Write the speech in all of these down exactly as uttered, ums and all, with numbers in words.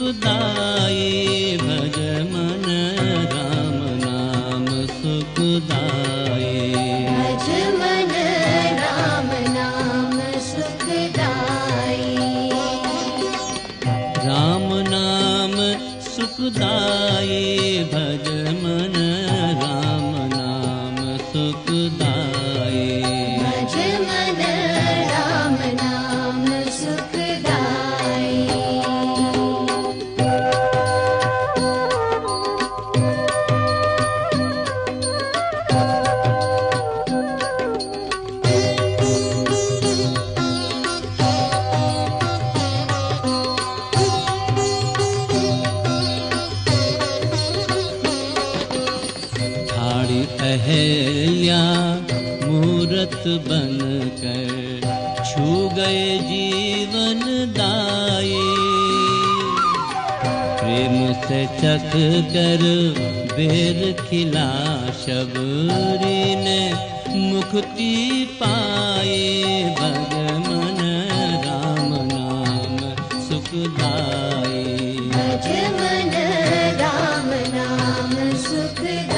सुखदाई भज मन राम नाम सुखदाई भज मन राम नाम सुखदाई राम नाम सुखदाई भज मन राम नाम सुखदाई भज मन राम नाम सुखदाई अहल्या मूरत बनकर छू गए जीवन दाई प्रेम से चख कर बेर खिला शबरी ने मुक्ति पाई भज मन राम नाम सुखदाई भज मन राम नाम सुखदाई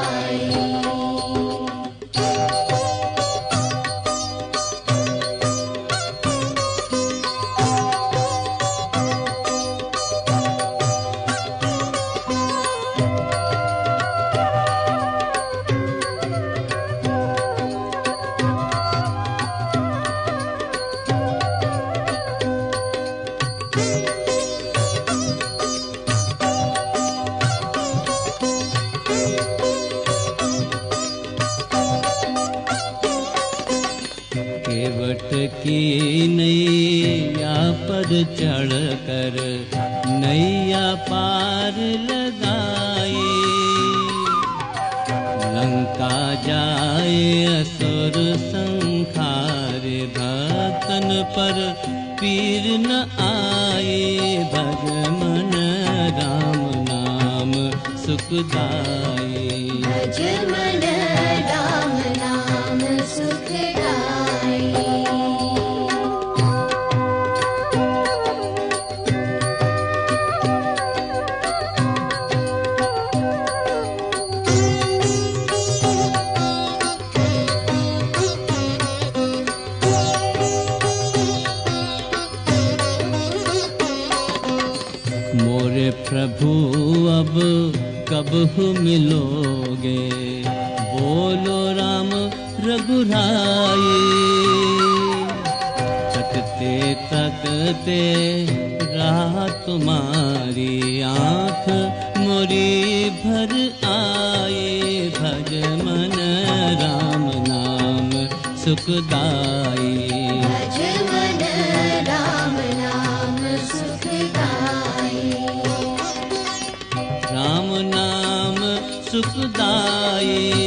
केवट की नैया पर चढ़ कर नैया पार लगाई लंका जाए असुर संखारे भक्तन पर पीर न आए भज मन राम नाम सुखदाई भज मन राम नाम सुखदाई मोरे प्रभु अब कब मिलोगे बोलो राम रघुराई तकते तकते राह तुम्हारी आँख मोरी भर आए भज मन राम नाम सुखदाई भज मन राम नाम सुखदाई राम नाम सुखदाई